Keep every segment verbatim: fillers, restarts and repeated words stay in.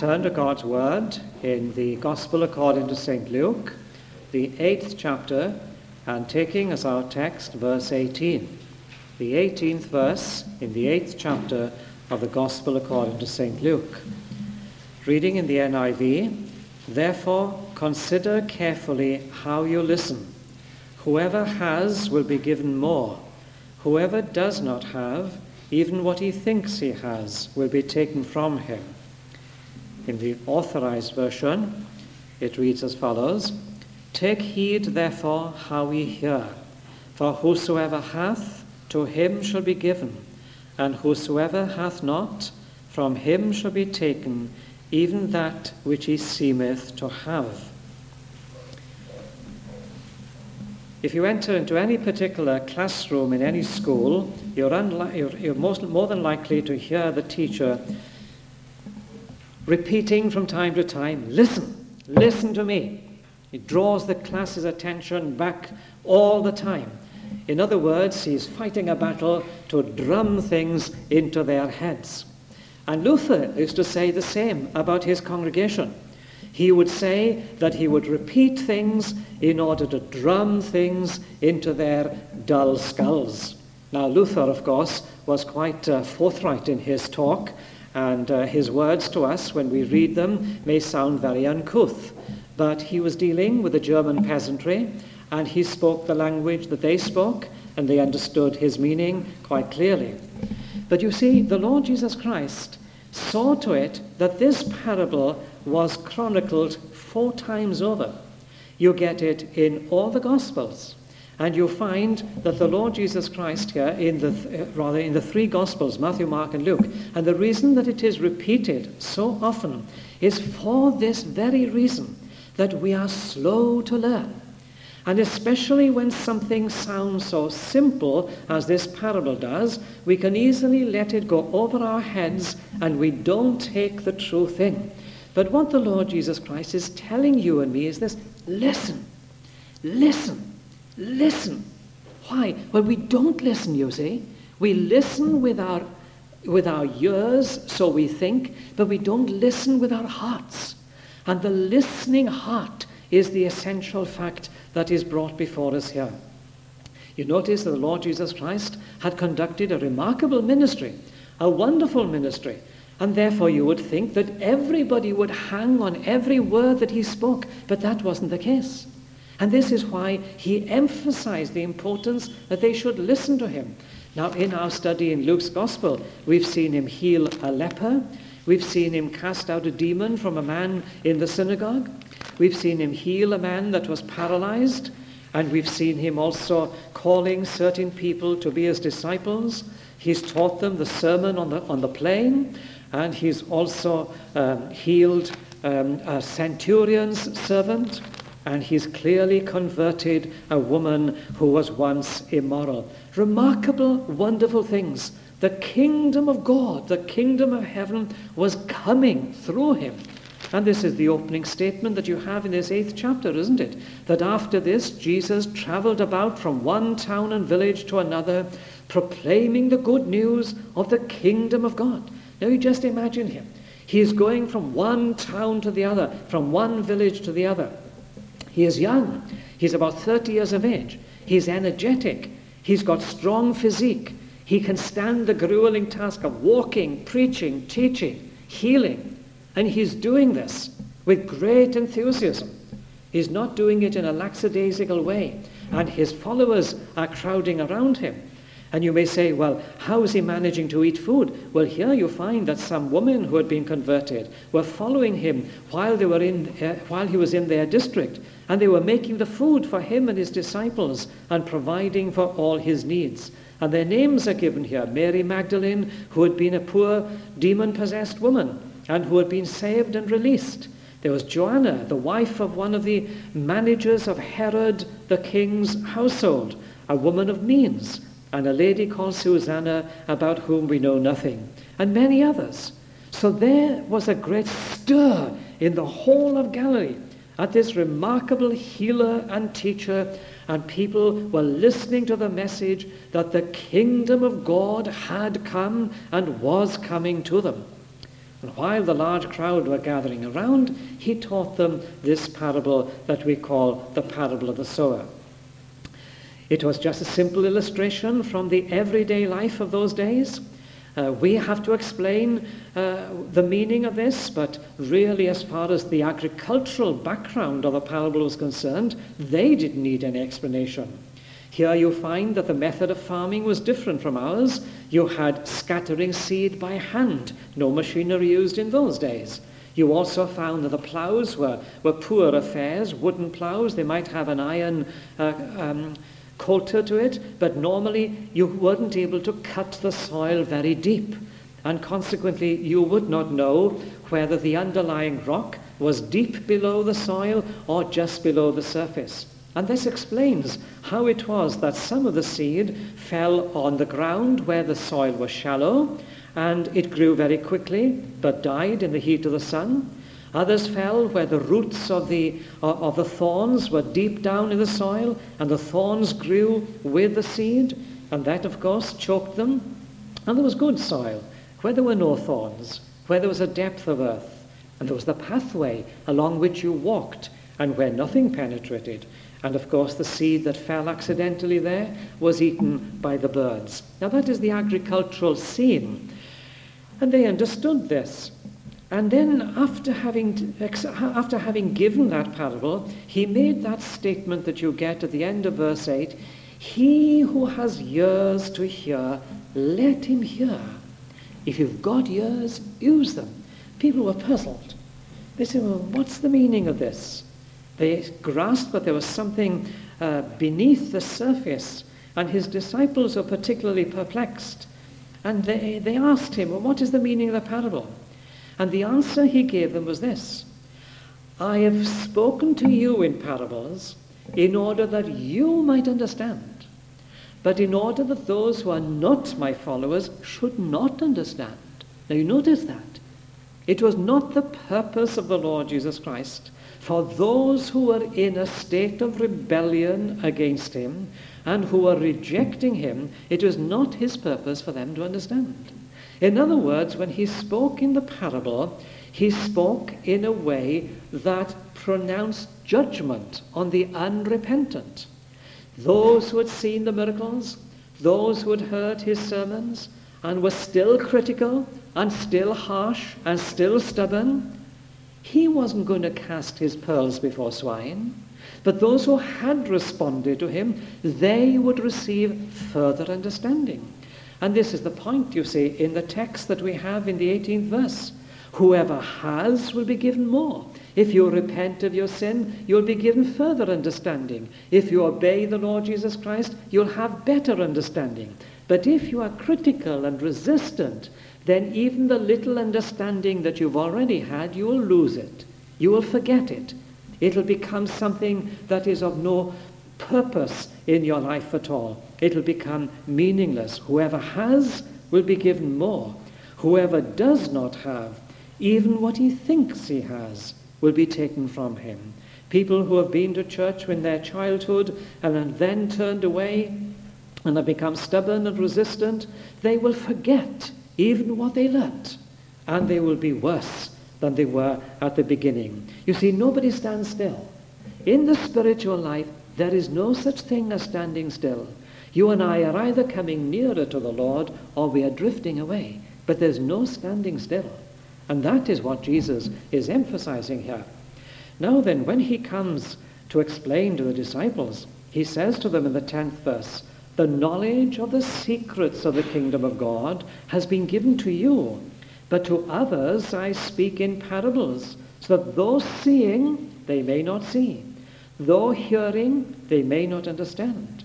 turn to God's Word in the Gospel according to Saint Luke, the eighth chapter, and taking as our text verse eighteen. The eighteenth verse in the eighth chapter of the Gospel according to Saint Luke. Reading in the N I V, "Therefore consider carefully how you listen. Whoever has will be given more. Whoever does not have, even what he thinks he has, will be taken from him." In the Authorized Version, it reads as follows, "Take heed, therefore, how ye hear. For whosoever hath, to him shall be given, and whosoever hath not, from him shall be taken, even that which he seemeth to have." If you enter into any particular classroom in any school, you're, unli- you're, you're most, more than likely to hear the teacher repeating from time to time, "Listen, listen to me." He draws the class's attention back all the time. In other words, he's fighting a battle to drum things into their heads. And Luther used to say the same about his congregation. He would say that he would repeat things in order to drum things into their dull skulls. Now, Luther, of course, was quite uh, forthright in his talk, and uh, his words to us, when we read them, may sound very uncouth. But he was dealing with the German peasantry, and he spoke the language that they spoke, and they understood his meaning quite clearly. But you see, the Lord Jesus Christ saw to it that this parable was chronicled four times over. You get it in all the Gospels. And you find that the Lord Jesus Christ here, in the th- rather in the three Gospels, Matthew, Mark, and Luke, and the reason that it is repeated so often is for this very reason, that we are slow to learn. And especially when something sounds so simple as this parable does, we can easily let it go over our heads and we don't take the truth in. But what the Lord Jesus Christ is telling you and me is this: listen, listen. Listen. Why? Well, we don't listen, you see. We listen with our with our ears, so we think, but we don't listen with our hearts. And the listening heart is the essential fact that is brought before us here. You notice that the Lord Jesus Christ had conducted a remarkable ministry, a wonderful ministry, and therefore you would think that everybody would hang on every word that he spoke, but that wasn't the case. And this is why he emphasized the importance that they should listen to him. Now, in our study in Luke's Gospel, we've seen him heal a leper. We've seen him cast out a demon from a man in the synagogue. We've seen him heal a man that was paralyzed. And we've seen him also calling certain people to be his disciples. He's taught them the sermon on the, on the plain. And he's also um, healed um, a centurion's servant. And he's clearly converted a woman who was once immoral. Remarkable, wonderful things. The kingdom of God, the kingdom of heaven was coming through him. And this is the opening statement that you have in this eighth chapter, isn't it? That after this, Jesus traveled about from one town and village to another, proclaiming the good news of the kingdom of God. Now you just imagine him. He is going from one town to the other, from one village to the other. He is young. He's about thirty years of age. He's energetic. He's got strong physique. He can stand the grueling task of walking, preaching, teaching, healing. And he's doing this with great enthusiasm. He's not doing it in a lackadaisical way. And his followers are crowding around him. And you may say, well, how is he managing to eat food? Well, here you find that some women who had been converted were following him while they were in, uh, while he was in their district, and they were making the food for him and his disciples and providing for all his needs. And their names are given here: Mary Magdalene, who had been a poor demon-possessed woman and who had been saved and released. There was Joanna, the wife of one of the managers of Herod the king's household, a woman of means, and a lady called Susanna, about whom we know nothing, and many others. So there was a great stir in the whole of Galilee at this remarkable healer and teacher, and people were listening to the message that the kingdom of God had come and was coming to them. And while the large crowd were gathering around, he taught them this parable that we call the parable of the sower. It was just a simple illustration from the everyday life of those days. Uh, we have to explain uh, the meaning of this, but really as far as the agricultural background of the parable was concerned, they didn't need any explanation. Here you find that the method of farming was different from ours. You had scattering seed by hand, no machinery used in those days. You also found that the ploughs were, were poor affairs, wooden ploughs. They might have an iron uh, um, coulter to it, but normally you weren't able to cut the soil very deep, and consequently you would not know whether the underlying rock was deep below the soil or just below the surface. And this explains how it was that some of the seed fell on the ground where the soil was shallow, and it grew very quickly, but died in the heat of the sun. Others fell where the roots of the, uh, of the thorns were deep down in the soil, and the thorns grew with the seed, and that, of course, choked them. And there was good soil, where there were no thorns, where there was a depth of earth, and there was the pathway along which you walked, and where nothing penetrated. And, of course, the seed that fell accidentally there was eaten by the birds. Now, that is the agricultural scene. And they understood this. And then after having, after having given that parable, he made that statement that you get at the end of verse eight, "He who has ears to hear, let him hear." If you've got ears, use them. People were puzzled. They said, well, what's the meaning of this? They grasped that there was something uh, beneath the surface, and his disciples were particularly perplexed. And they, they asked him, well, what is the meaning of the parable? And the answer he gave them was this: I have spoken to you in parables in order that you might understand, but in order that those who are not my followers should not understand. Now you notice that. It was not the purpose of the Lord Jesus Christ for those who were in a state of rebellion against him and who were rejecting him. It was not his purpose for them to understand. In other words, when he spoke in the parable, he spoke in a way that pronounced judgment on the unrepentant. Those who had seen the miracles, those who had heard his sermons, and were still critical, and still harsh, and still stubborn, he wasn't going to cast his pearls before swine. But those who had responded to him, they would receive further understanding. And this is the point, you see, in the text that we have in the eighteenth verse. Whoever has will be given more. If you repent of your sin, you'll be given further understanding. If you obey the Lord Jesus Christ, you'll have better understanding. But if you are critical and resistant, then even the little understanding that you've already had, you will lose it. You will forget it. It'll become something that is of no purpose in your life at all. It'll become meaningless. Whoever has will be given more. Whoever does not have, even what he thinks he has, will be taken from him. People who have been to church in their childhood and have then turned away and have become stubborn and resistant, they will forget even what they learnt, and they will be worse than they were at the beginning. You see, nobody stands still. In the spiritual life, there is no such thing as standing still. You and I are either coming nearer to the Lord or we are drifting away, but there's no standing still. And that is what Jesus is emphasizing here. Now then, when he comes to explain to the disciples, he says to them in the tenth verse, the knowledge of the secrets of the kingdom of God has been given to you, but to others I speak in parables, so that though seeing, they may not see, though hearing, they may not understand.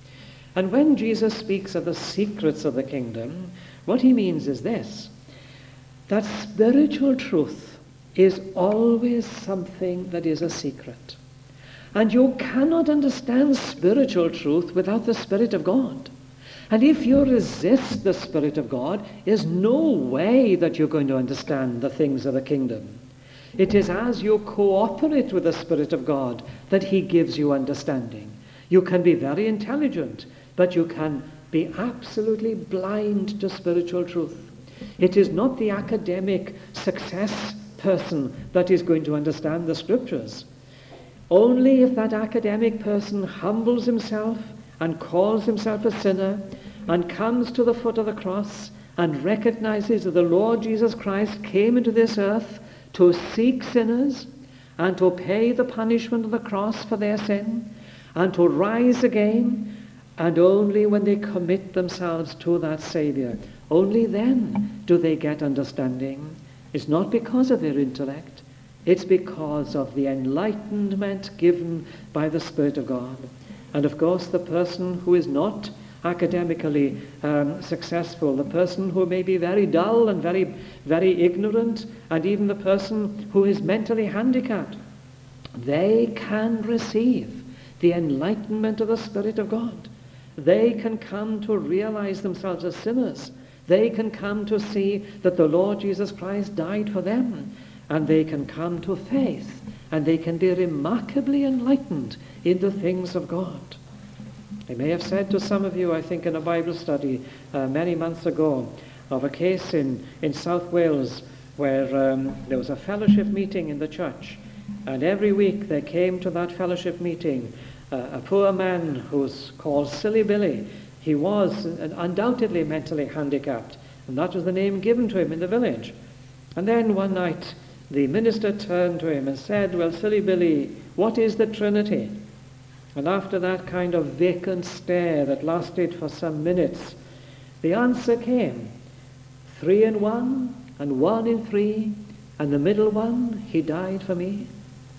And when Jesus speaks of the secrets of the kingdom, what he means is this, that spiritual truth is always something that is a secret. And you cannot understand spiritual truth without the Spirit of God. And if you resist the Spirit of God, there's no way that you're going to understand the things of the kingdom. It is as you cooperate with the Spirit of God that he gives you understanding. You can be very intelligent, but you can be absolutely blind to spiritual truth. It is not the academic success person that is going to understand the scriptures. Only if that academic person humbles himself and calls himself a sinner and comes to the foot of the cross and recognizes that the Lord Jesus Christ came into this earth to seek sinners and to pay the punishment of the cross for their sin and to rise again, and only when they commit themselves to that Savior, only then do they get understanding. It's not because of their intellect, it's because of the enlightenment given by the Spirit of God. And of course, the person who is not academically um, successful, the person who may be very dull and very, very ignorant, and even the person who is mentally handicapped, they can receive the enlightenment of the Spirit of God. They can come to realize themselves as sinners. They can come to see that the Lord Jesus Christ died for them, and they can come to faith, and they can be remarkably enlightened in the things of God. I may have said to some of you, I think in a Bible study uh, many months ago, of a case in, in South Wales where um, there was a fellowship meeting in the church, and every week there came to that fellowship meeting uh, a poor man who's called Silly Billy. He was undoubtedly mentally handicapped, and that was the name given to him in the village. And then one night the minister turned to him and said, "Well, Silly Billy, what is the Trinity?" And after that kind of vacant stare that lasted for some minutes, the answer came: three in one, and one in three, and the middle one, he died for me.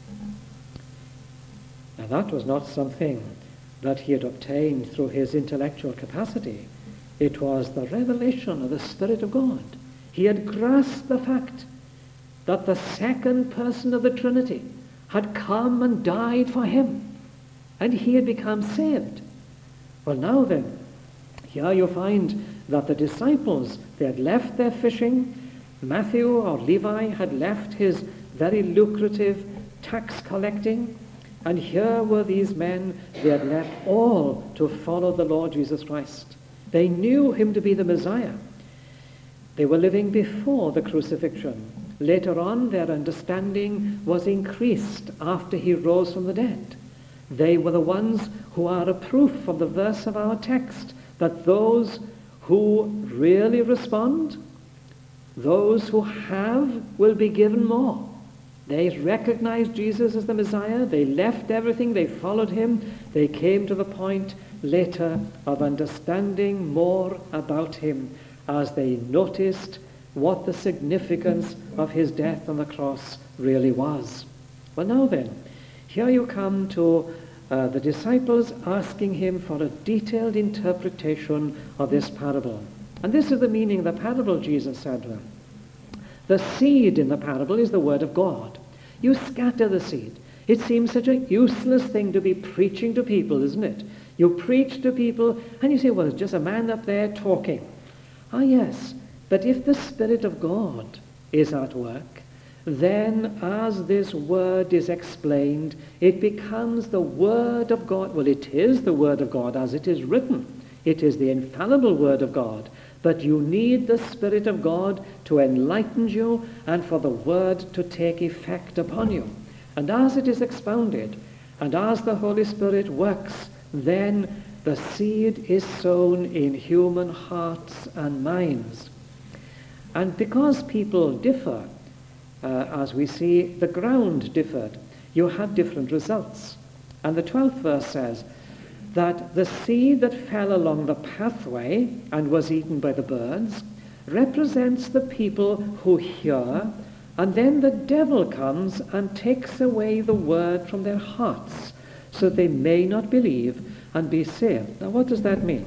Now that was not something that he had obtained through his intellectual capacity. It was the revelation of the Spirit of God. He had grasped the fact that the second person of the Trinity had come and died for him, and he had become saved. Well, now then, here you find that the disciples, they had left their fishing. Matthew or Levi had left his very lucrative tax collecting, and here were these men, they had left all to follow the Lord Jesus Christ. They knew him to be the Messiah. They were living before the crucifixion. Later on, their understanding was increased after he rose from the dead. They were the ones who are a proof of the verse of our text, that those who really respond, those who have, will be given more. They recognized Jesus as the Messiah. They left everything. They followed him. They came to the point later of understanding more about him as they noticed what the significance of his death on the cross really was. Well, now then, here you come to uh, the disciples asking him for a detailed interpretation of this parable. And this is the meaning of the parable, Jesus said to them. The seed in the parable is the word of God. You scatter the seed. It seems such a useless thing to be preaching to people, isn't it? You preach to people and you say, well, it's just a man up there talking. Ah, yes, but if the Spirit of God is at work, then as this word is explained, it becomes the word of God. Well, it is the word of God as it is written. It is the infallible word of God. But you need the Spirit of God to enlighten you and for the word to take effect upon you. And as it is expounded, and as the Holy Spirit works, then the seed is sown in human hearts and minds. And because people differ, Uh, as we see, the ground differed. You had different results. And the twelfth verse says that the seed that fell along the pathway and was eaten by the birds represents the people who hear, and then the devil comes and takes away the word from their hearts, so they may not believe and be saved. Now, what does that mean?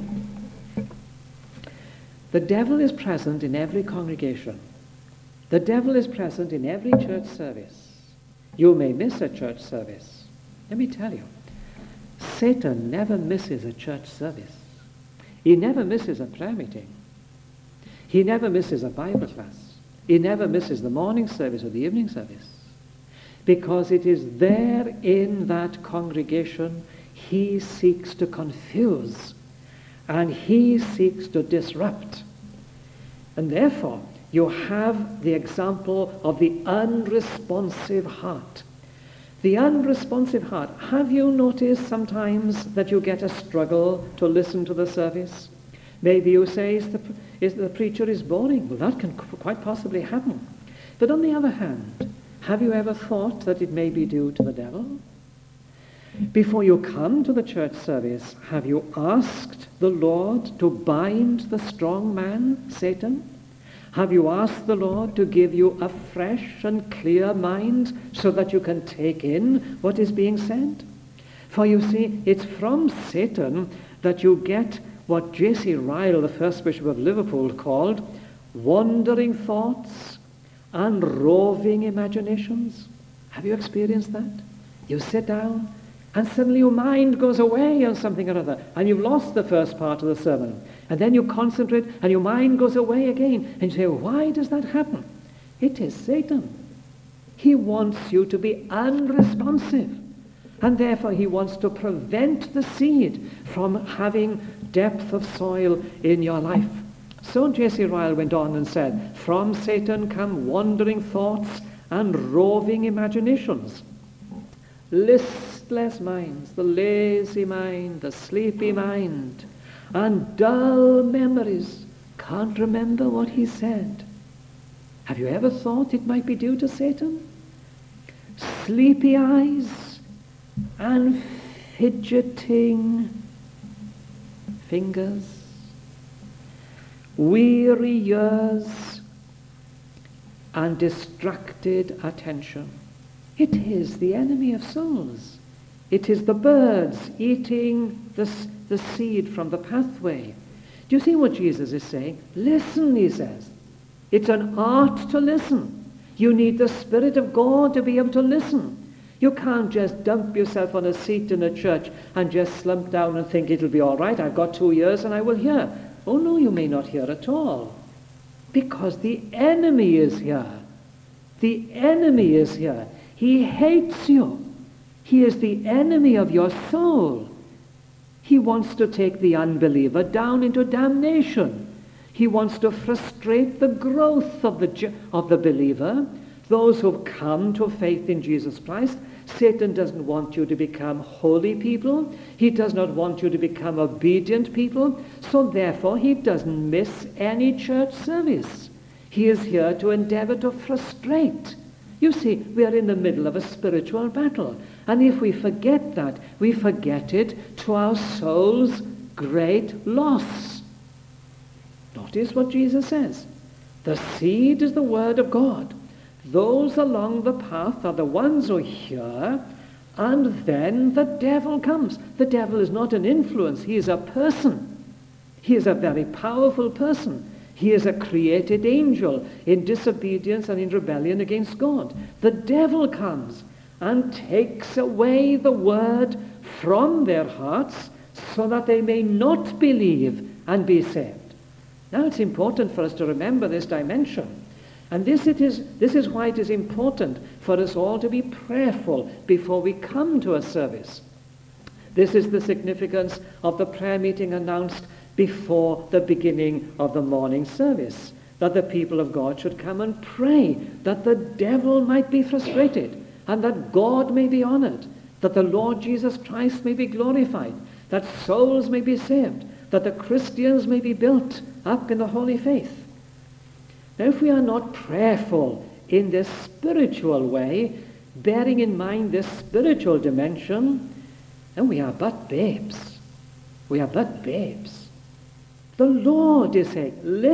The devil is present in every congregation. The devil is present in every church service. You may miss a church service. Let me tell you, Satan never misses a church service. He never misses a prayer meeting. He never misses a Bible class. He never misses the morning service or the evening service. Because it is there in that congregation he seeks to confuse and he seeks to disrupt. And therefore, you have the example of the unresponsive heart. The unresponsive heart. Have you noticed sometimes that you get a struggle to listen to the service? Maybe you say, is the, is the preacher is boring. Well, that can quite possibly happen. But on the other hand, have you ever thought that it may be due to the devil? Before you come to the church service, have you asked the Lord to bind the strong man, Satan? Have you asked the Lord to give you a fresh and clear mind so that you can take in what is being said? For you see, it's from Satan that you get what J C Ryle, the first Bishop of Liverpool, called wandering thoughts and roving imaginations. Have you experienced that? You sit down and suddenly your mind goes away on something or other, and you've lost the first part of the sermon. And then you concentrate and your mind goes away again. And you say, why does that happen? It is Satan. He wants you to be unresponsive. And therefore he wants to prevent the seed from having depth of soil in your life. So J C Ryle went on and said, from Satan come wandering thoughts and roving imaginations. Listless minds, the lazy mind, the sleepy mind, and dull memories, can't remember what he said. Have you ever thought it might be due to Satan? Sleepy eyes and fidgeting fingers, weary ears and distracted attention. It is the enemy of souls. It is the birds eating the, the seed from the pathway. Do you see what Jesus is saying? Listen, he says. It's an art to listen. You need the Spirit of God to be able to listen. You can't just dump yourself on a seat in a church and just slump down and think it'll be all right. I've got two ears and I will hear. Oh no, you may not hear at all. Because the enemy is here. The enemy is here. He hates you. He is the enemy of your soul. He wants to take the unbeliever down into damnation. He wants to frustrate the growth of the, of the believer, those who've come to faith in Jesus Christ. Satan doesn't want you to become holy people. He does not want you to become obedient people. So therefore, he doesn't miss any church service. He is here to endeavor to frustrate. You see, we are in the middle of a spiritual battle. And if we forget that, we forget it to our soul's great loss. Notice what Jesus says. The seed is the word of God. Those along the path are the ones who hear, and then the devil comes. The devil is not an influence. He is a person. He is a very powerful person. He is a created angel in disobedience and in rebellion against God. The devil comes and takes away the word from their hearts so that they may not believe and be saved. Now it's important for us to remember this dimension. And this, it is, this is why it is important for us all to be prayerful before we come to a service. This is the significance of the prayer meeting announced before the beginning of the morning service, that the people of God should come and pray that the devil might be frustrated and that God may be honored, that the Lord Jesus Christ may be glorified, that souls may be saved, that the Christians may be built up in the holy faith. Now, if we are not prayerful in this spiritual way, bearing in mind this spiritual dimension, then we are but babes. We are but babes. The Lord is saying, listen.